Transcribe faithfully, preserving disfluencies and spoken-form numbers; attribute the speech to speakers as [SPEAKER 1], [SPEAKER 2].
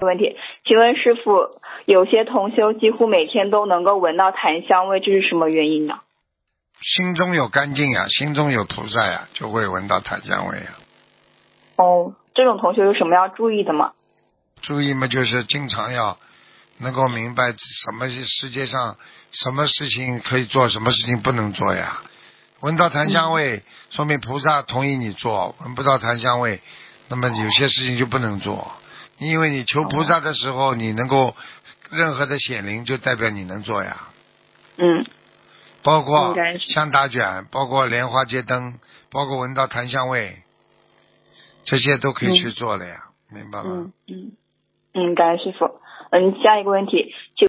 [SPEAKER 1] 问题，请问师傅，有些同修几乎每天都能够闻到檀香味，这是什么原因呢？
[SPEAKER 2] 心中有干净呀，心中有菩萨呀，就会闻到檀香味呀。
[SPEAKER 1] 哦，这种同修有什么要注意的吗？
[SPEAKER 2] 注意嘛，就是经常要能够明白什么是世界上什么事情可以做，什么事情不能做呀。闻到檀香味，嗯、说明菩萨同意你做；闻不到檀香味，那么有些事情就不能做。因为你求菩萨的时候，你能够任何的显灵，就代表你能做呀。
[SPEAKER 1] 嗯。
[SPEAKER 2] 包括香打卷，包括莲花接灯，包括闻到檀香味，这些都可以去做了呀，嗯、明白吗？
[SPEAKER 1] 嗯嗯嗯，感恩师傅。嗯，下一个问题，请